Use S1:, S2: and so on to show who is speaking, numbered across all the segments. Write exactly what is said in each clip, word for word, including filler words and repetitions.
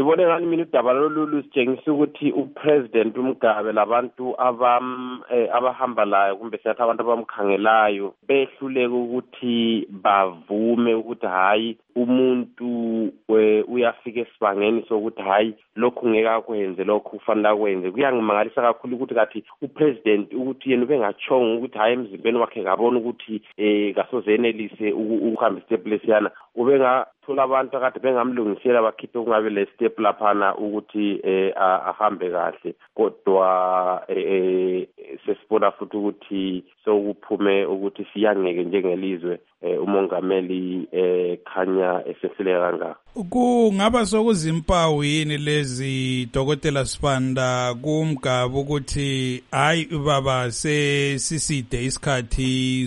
S1: ngibone ngani mina udaba lolu lusitshengisa ukuthi upresident uMgabe labantu abam abahamba layo kumbe siyathi abantu abamkhangelayo behluleka ukuthi bavume ukuthi hayi umuntu uyafika esibangeni sokuthi hayi lokhu ngeke akwenze lokhu ufanele akwenze. Kuyangimangalisa kakhulu ukuthi kathi upresident ukuthi yena ubengachonga ukuthi hayi emzimbeni wakhe kabona ukuthi eh kasozenelise ukuhamba step lesiyana ubengathola abantu akade bengamlungisela bakhiphe kungabe le step laphana ukuthi eh ahambe kahle, kodwa eh sesibona futhi ukuthi sokuphume ukuthi siyangeke njengelizwe umongameli eh khanya esehlele kangaka.
S2: Kungaba sokuzimpawu yini lezi Dokotela Sibanda kuMgabe ukuthi hayi baba sesiside isikhathi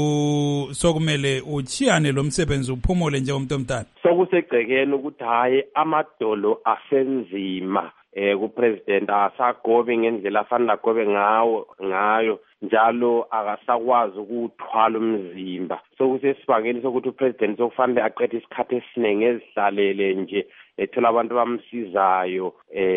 S2: su sokumele uchiyane lo msebenzi uphumule njengomuntu omdala?
S1: Sokusegcekeni ukuthi hayi amadolo asenzima eh kupresident asagobe ngendlela afanele agobe ngawo ngayo njalo akasakwazi ukuthwala umzimba. Sokusesibangeni sokuthi upresident sokufanele aqede isikhathi esiningi ezihlalele nje ethola abantu bamsizayo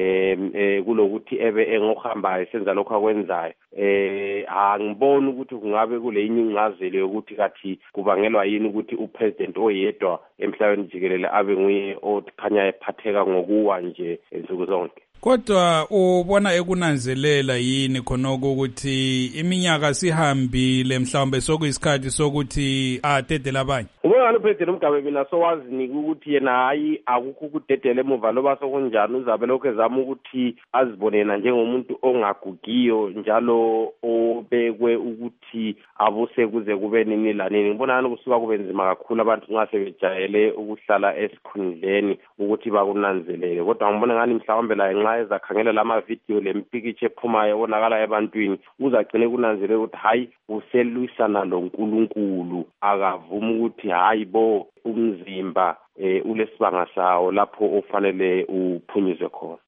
S1: eh kulokuthi ebe engohambayo senza lokho akwenzayo. Eh angiboni ukuthi kungabe kule incazelo yokuthi kathi kubangelwa yini ukuthi upresident oyedwa emhlabeni jikelele abe nguye okhanya ephatheka ngokuwa nje insuku zonke.
S2: Kodwa ubona ekunanzelela yini khonoko ukuthi iminyaka sihambile mhlawumbe sokuyisikhathi sokuthi adedele abanye?
S1: Ubona upresident uMgabe mina sowazinika ukuthi yena hayi akukho ukudedela emuva loba sokunjani uzabe lokho ezama ukuthi azibonena njengomuntu ongagugiyo njalo obekwe ukuthi abuse kuze kube nini lanini. Ngibona ngani kusuka kube nzima kakhulu abantu nxa sebejayele ukuhlala esikhundleni ukuthi bakunanzelele, kodwa ngibona ngani mhlawumbe la nxa ezakhangela lama video lempikitshe ephumayo ebonakala ebantwini uzagcine kunanzelele ukuthi hayi uselwisana loNkulunkulu akavuma ukuthi hayi bo umzimba eh ulesibanga sawo lapho ofanele uphunyuzwe khona.